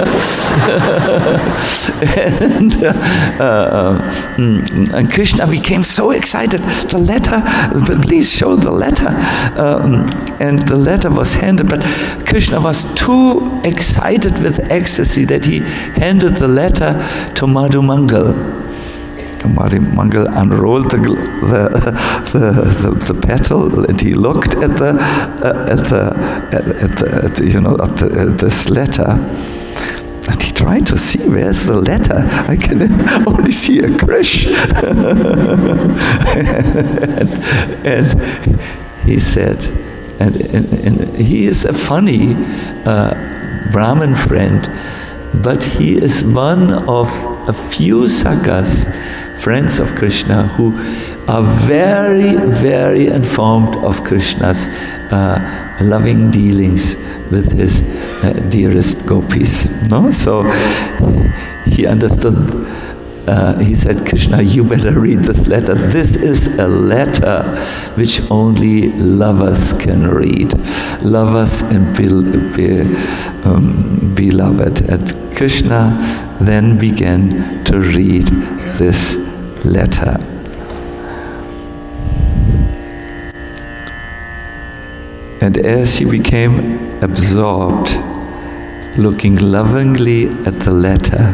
A: and, uh, uh, and Krishna became so excited. "The letter, please show the letter." Um, and the letter was handed, but Krishna was too excited with ecstasy that he handed the letter to Madhu Mangal. Madhu Mangal unrolled the the, the, the, the petal, and he looked at the uh, at the at, at the at the, you know at, the, at this letter, and he tried to see where's the letter. I can only see a krish. and, and he said, and, and, and he is a funny uh, Brahmin friend, but he is one of a few sakas, friends of Krishna, who are very, very informed of Krishna's uh, loving dealings with his uh, dearest gopis. No, so he understood. Uh, he said, "Krishna, you better read this letter. This is a letter which only lovers can read. Lovers and be, be, um, beloved." And Krishna then began to read this letter. And as he became absorbed, looking lovingly at the letter,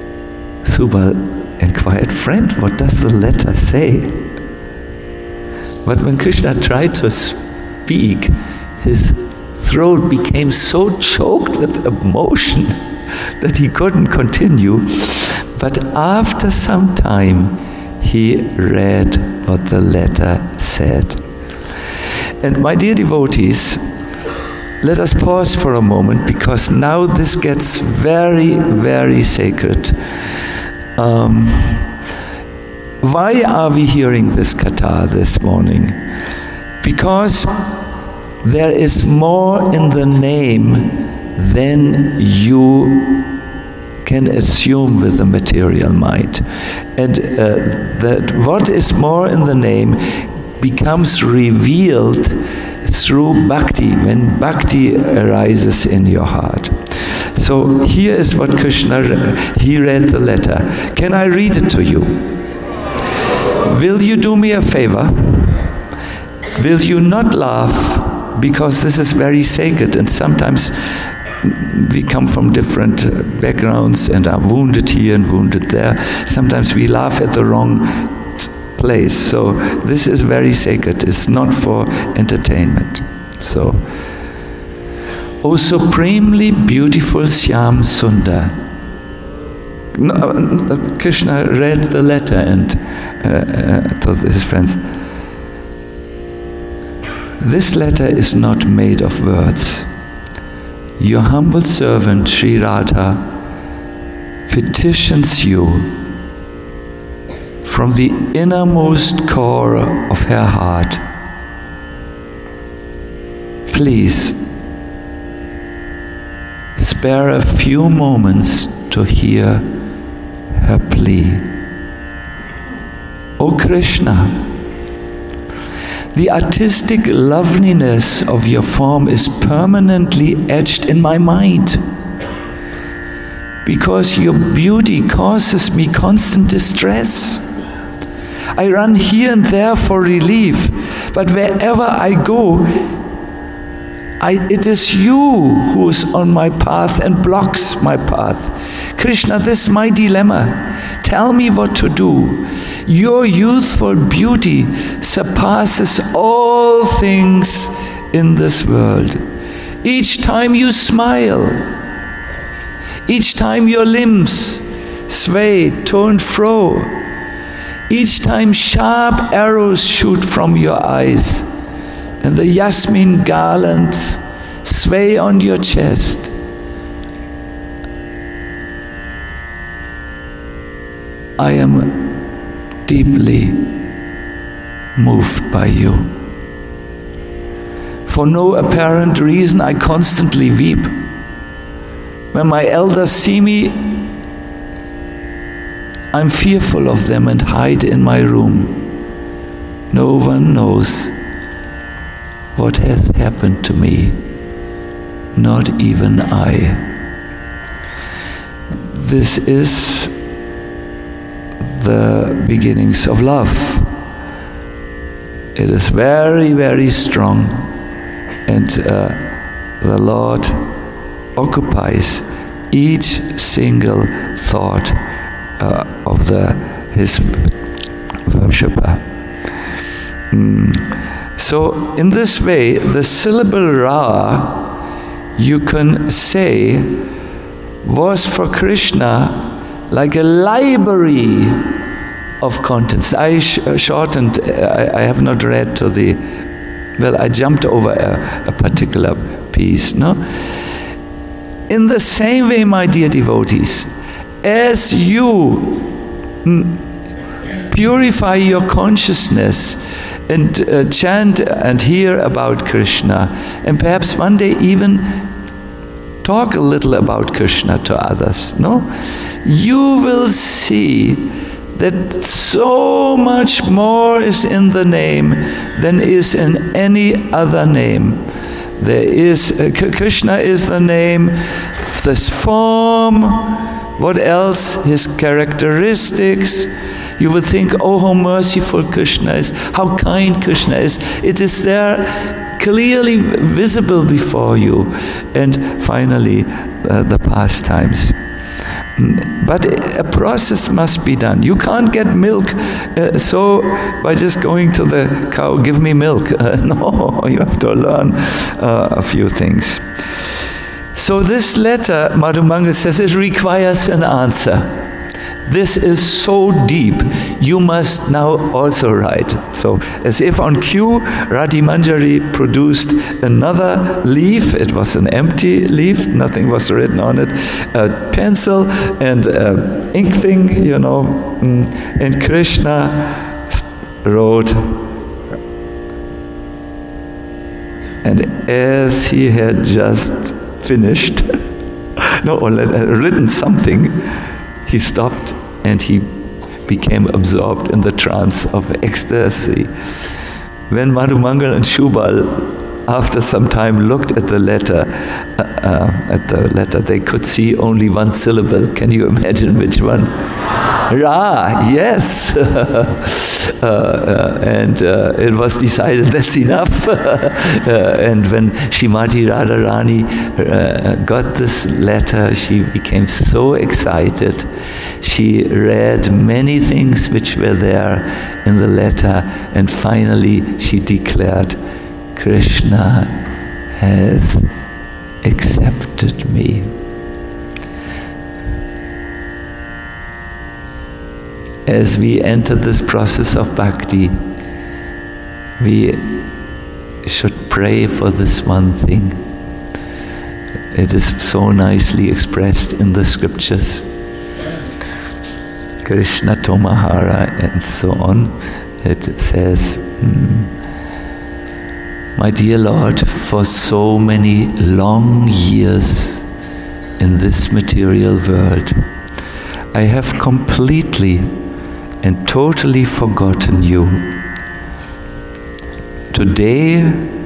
A: Subal inquired, "Friend, what does the letter say?" But when Krishna tried to speak, his throat became so choked with emotion that he couldn't continue. But after some time, he read what the letter said. And my dear devotees, let us pause for a moment, because now this gets very, very sacred. Um, why are we hearing this katha this morning? Because there is more in the name than you can assume with the material mind. And uh, that what is more in the name becomes revealed through bhakti, when bhakti arises in your heart. So here is what Krishna, he read the letter. Can I read it to you? Will you do me a favor? Will you not laugh? Because this is very sacred, and sometimes we come from different backgrounds and are wounded here and wounded there. Sometimes we laugh at the wrong place. So this is very sacred. It's not for entertainment. So, O supremely beautiful Shyam Sundar. No, Krishna read the letter and uh, uh, told his friends, this letter is not made of words. Your humble servant Sri Radha petitions you from the innermost core of her heart. Please spare a few moments to hear her plea. O Krishna, the artistic loveliness of your form is permanently etched in my mind, because your beauty causes me constant distress. I run here and there for relief, but wherever I go, I, it is you who is on my path and blocks my path. Krishna, this is my dilemma. Tell me what to do. Your youthful beauty surpasses all things in this world. Each time you smile, each time your limbs sway to and fro, each time sharp arrows shoot from your eyes, and the jasmine garlands sway on your chest, I am deeply moved by you. For no apparent reason, I constantly weep. When my elders see me, I'm fearful of them and hide in my room. No one knows what has happened to me, not even I. This is the beginnings of love. It is very, very strong, and uh, the Lord occupies each single thought uh, of the his worshipper. Mm. So in this way, the syllable Ra, you can say, was for Krishna like a library of contents. I sh- shortened, I, I have not read to the, well, I jumped over a, a particular piece, no? In the same way, my dear devotees, as you mm, purify your consciousness and uh, chant and hear about Krishna, and perhaps one day even talk a little about Krishna to others, no? You will see that so much more is in the name than is in any other name. There is, uh, Krishna is the name, this form, what else? His characteristics. You would think, oh, how merciful Krishna is, how kind Krishna is. It is there clearly visible before you. And finally, uh, the pastimes. But a process must be done. You can't get milk uh, so by just going to the cow, give me milk. Uh, no, you have to learn uh, a few things. So this letter, Madhumangal says, it requires an answer. This is so deep, you must now also write. So, as if on cue, Rati Manjari produced another leaf. It was an empty leaf, nothing was written on it. A pencil and an ink thing, you know. And Krishna wrote. And as he had just finished, no, or written something, he stopped and he became absorbed in the trance of ecstasy. When Madhumangal and Shubal, after some time, looked at the letter, uh, uh, at the letter, they could see only one syllable. Can you imagine which one? Ra, yes. uh, uh, and uh, it was decided that's enough. uh, and when Srimati Radharani uh, got this letter, she became so excited. She read many things which were there in the letter, and finally she declared, Krishna has accepted me. As we enter this process of bhakti, we should pray for this one thing. It is so nicely expressed in the scriptures. Krishna Tomahara and so on. It says, hmm, my dear Lord, for so many long years in this material world, I have completely and totally forgotten you. Today,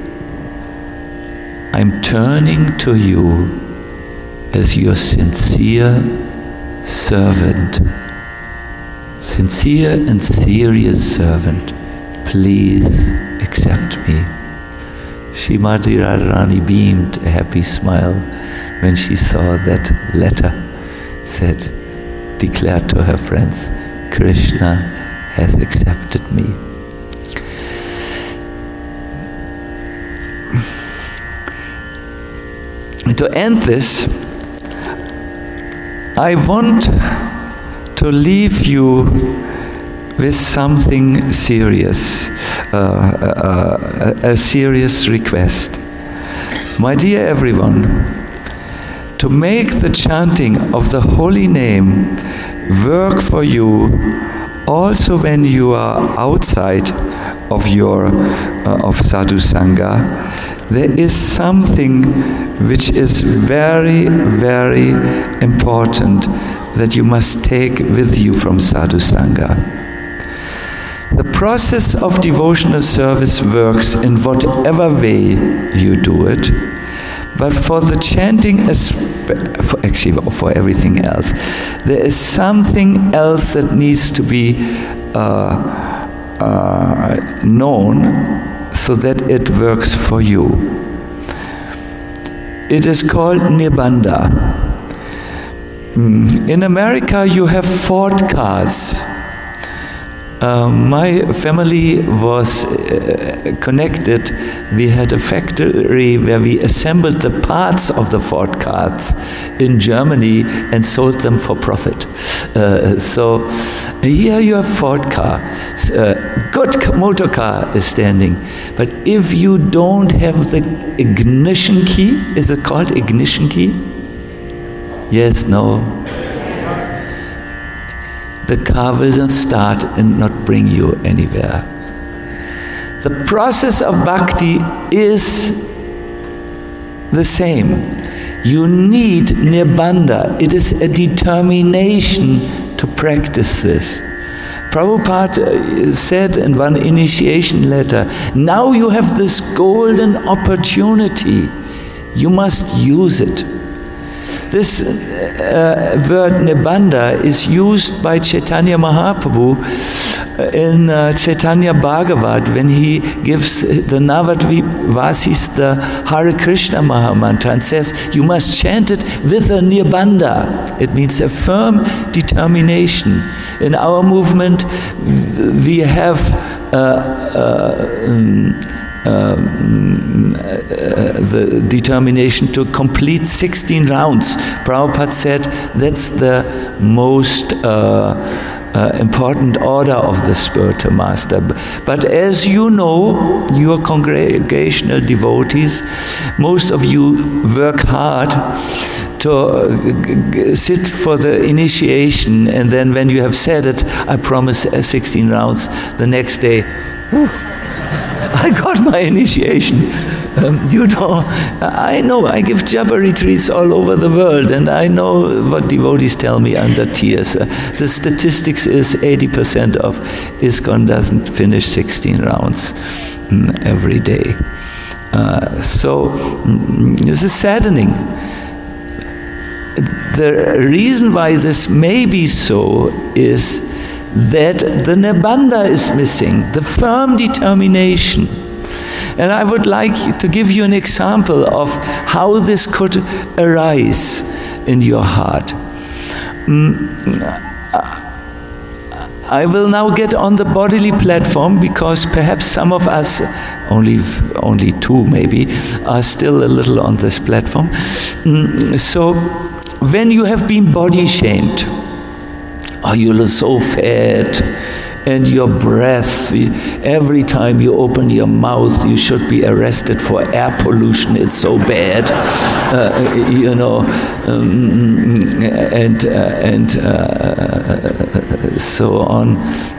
A: I'm turning to you as your sincere servant, sincere and serious servant. Please accept me. Srimati Radharani beamed a happy smile when she saw that letter. Said, declared to her friends, Krishna has accepted me. And to end this, I want to leave you with something serious, uh, a, a serious request. My dear everyone, to make the chanting of the holy name work for you also when you are outside of your uh, of sadhu sangha, there is something which is very, very important that you must take with you from sadhu sangha. The process of devotional service works in whatever way you do it, but for the chanting, for actually for everything else, there is something else that needs to be uh, uh, known so that it works for you. It is called Nibbanda. In America, you have Ford cars. Uh, my family was uh, connected. We had a factory where we assembled the parts of the Ford cars in Germany and sold them for profit. Uh, so here you have Ford car. Uh, good motor car is standing. But if you don't have the ignition key, is it called ignition key? Yes, no. The car will not start and not bring you anywhere. The process of bhakti is the same. You need nibbanda. It is a determination to practice this. Prabhupada said in one initiation letter, now you have this golden opportunity. You must use it. This uh, word nibbanda is used by Chaitanya Mahaprabhu in uh, Chaitanya Bhagavat, when he gives the Navadvipasis the Hare Krishna Mahamantra and says, you must chant it with a nirbandha. It means a firm determination. In our movement, we have uh, uh, um, Um, uh, the determination to complete sixteen rounds. Prabhupada said that's the most uh, uh, important order of the spiritual master. But as you know, you are congregational devotees, most of you work hard to sit for the initiation, and then when you have said it, I promise sixteen rounds, the next day, whew, I got my initiation. Um, you know, I know, I give japa retreats all over the world, and I know what devotees tell me under tears. Uh, the statistics is eighty percent of ISKCON doesn't finish sixteen rounds um, every day. Uh, so, um, this is saddening. The reason why this may be so is that the nirbandha is missing, the firm determination. And I would like to give you an example of how this could arise in your heart. I will now get on the bodily platform because perhaps some of us, only only two maybe, are still a little on this platform. So when you have been body shamed, oh, you look so fat, and your breath, every time you open your mouth, you should be arrested for air pollution, it's so bad, uh, you know, um, and, uh, and uh, so on.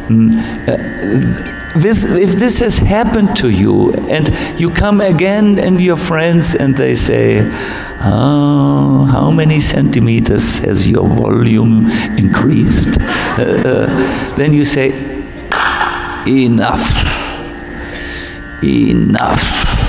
A: This, if this has happened to you, and you come again and your friends and they say, oh, how many centimeters has your volume increased? Uh, uh, then you say, enough, enough.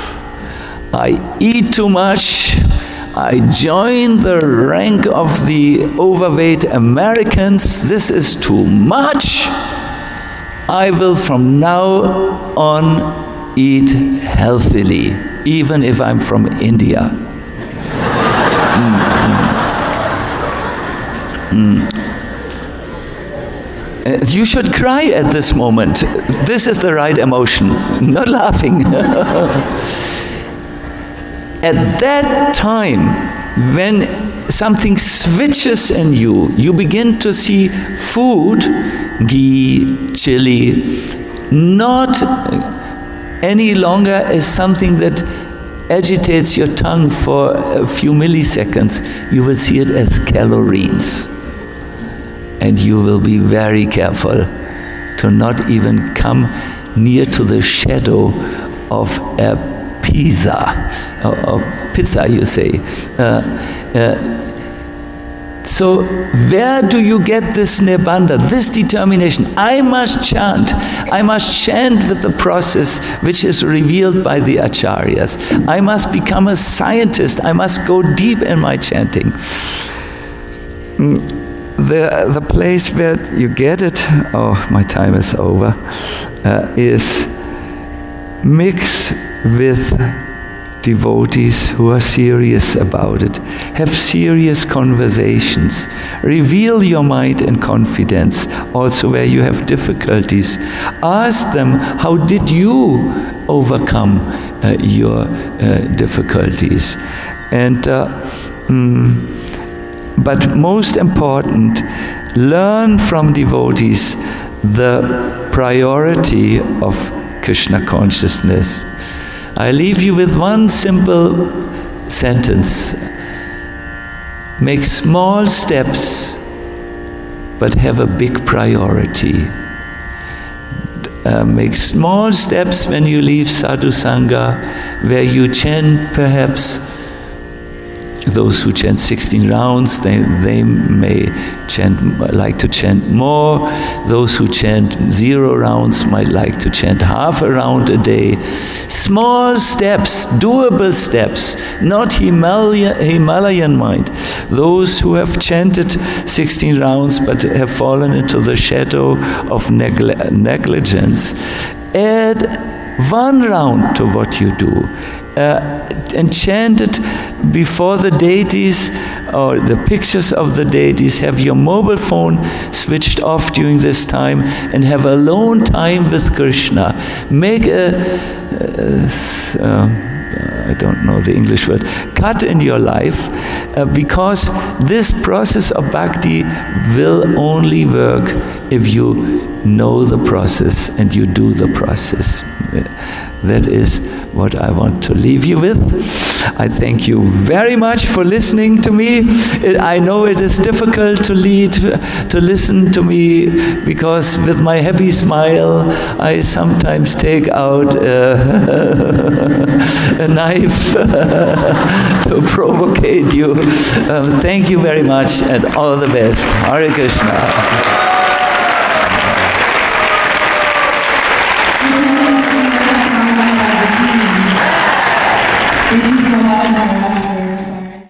A: I eat too much. I join the rank of the overweight Americans. This is too much. I will from now on eat healthily, even if I'm from India. Mm. Mm. Uh, you should cry at this moment. This is the right emotion, not laughing. At that time, when something switches in you, you begin to see food, ghee, chili, not any longer as something that agitates your tongue for a few milliseconds. You will see it as calories. And you will be very careful to not even come near to the shadow of a pizza, or, or pizza you say. Uh, uh, So where do you get this nirbandha, this determination? I must chant. I must chant with the process which is revealed by the acharyas. I must become a scientist. I must go deep in my chanting. The, the place where you get it, oh, my time is over, uh, is mix with devotees who are serious about it. Have serious conversations. Reveal your might and confidence, also where you have difficulties. Ask them, how did you overcome uh, your uh, difficulties? And, uh, mm, but most important, learn from devotees the priority of Krishna consciousness. I leave you with one simple sentence. Make small steps, but have a big priority. Uh, make small steps when you leave sadhu sangha, where you chant perhaps those who chant sixteen rounds, they, they may chant, like to chant more. Those who chant zero rounds might like to chant half a round a day. Small steps, doable steps, not Himalaya, Himalayan mind. Those who have chanted sixteen rounds but have fallen into the shadow of negli- negligence, add one round to what you do. Uh, and chant it before the deities or the pictures of the deities. Have your mobile phone switched off during this time and have alone time with Krishna. Make a, a, a I don't know the English word, cut in your life, uh, because this process of bhakti will only work if you know the process and you do the process. That is what I want to leave you with. I thank you very much for listening to me. It, I know it is difficult to lead, to listen to me, because with my happy smile, I sometimes take out uh, a knife to provocate you. Um, thank you very much, and all the best. Hare Krishna.